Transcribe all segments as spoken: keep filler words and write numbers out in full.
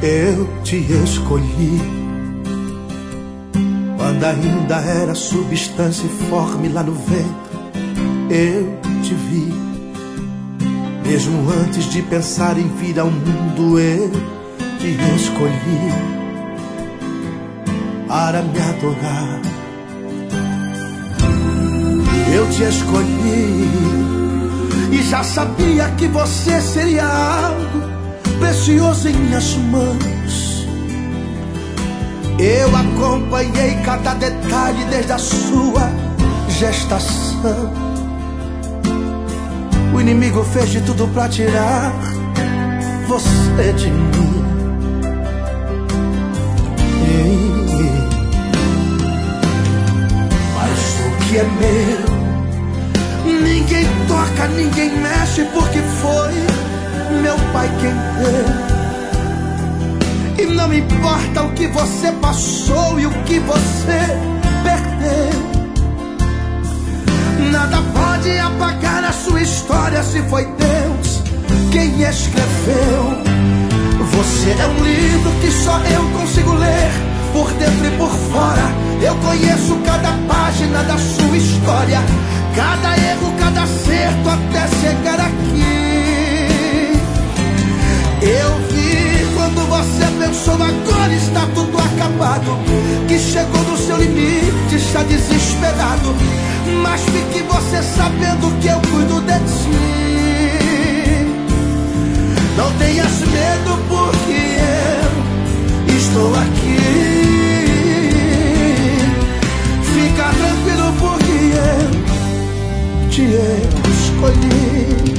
Eu te escolhi quando ainda era substância informe lá no ventre. Eu te vi, mesmo antes de pensar em vir ao mundo. Eu te escolhi para me adorar. Eu te escolhi e já sabia que você seria algo precioso em minhas mãos. Eu acompanhei cada detalhe desde a sua gestação. O inimigo fez de tudo pra tirar você de mim. Mas o que é meu, ninguém toca, ninguém mexe, porque foi meu pai quem deu. E não me importa o que você passou e o que você perdeu. Nada pode apagar a sua história se foi Deus quem escreveu. Você é um livro que só eu consigo ler, por dentro e por fora. Eu conheço cada página da sua história, cada erro, cada acerto até chegar aqui. Eu vi quando você pensou agora está tudo acabado, que chegou no seu limite, está desesperado. Mas fique você sabendo que eu cuido de ti. Não tenhas medo, porque eu estou aqui. Fica tranquilo, porque eu te escolhi.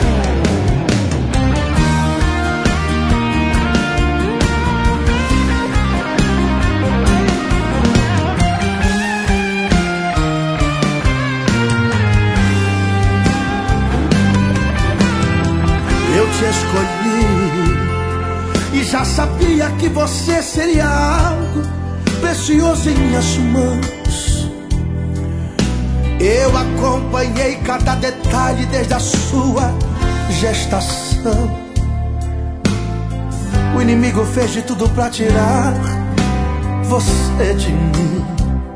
Eu te escolhi e já sabia que você seria algo precioso em minhas mãos. Eu acompanhei cada detalhe desde a sua gestação. O inimigo fez de tudo pra tirar você de mim.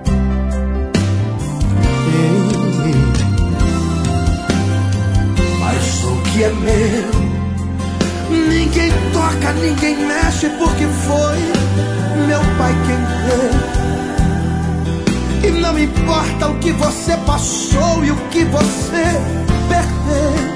Mas o que é meu, ninguém toca, ninguém mexe, porque foi meu pai quem deu. E não me importa o que você passou e o que você perdeu.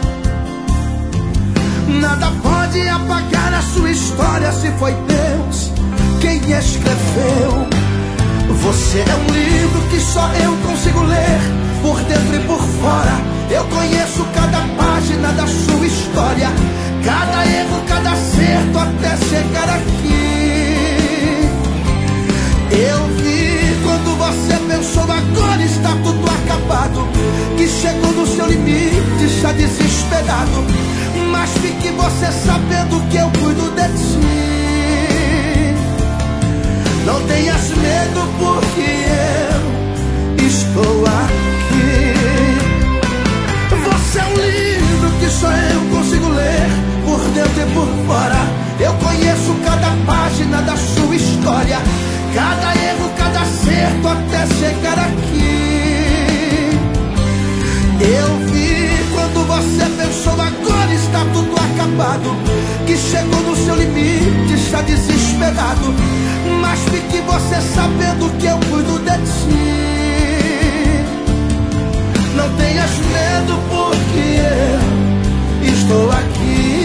Nada pode apagar a sua história se foi Deus quem escreveu. Você é um livro que só eu consigo ler, por dentro e por fora. Eu conheço cada página da sua história, cada erro, cada acerto até chegar aqui. Eu vi quando você pensou agora está tudo acabado, que chegou no seu limite, está desesperado. Mas fique você sabendo que eu cuido de ti. Não tenhas medo, porque eu estou aqui. Você é um livro que só eu consigo ler, por dentro e por fora. Eu conheço cada página da sua história, cada erro, cada acerto até chegar aqui. Eu vi quando você pensou agora está tudo acabado, que chegou no seu limite, está desesperado. Mas fique você sabendo que eu cuido de ti. Não tenhas medo, porque eu estou aqui.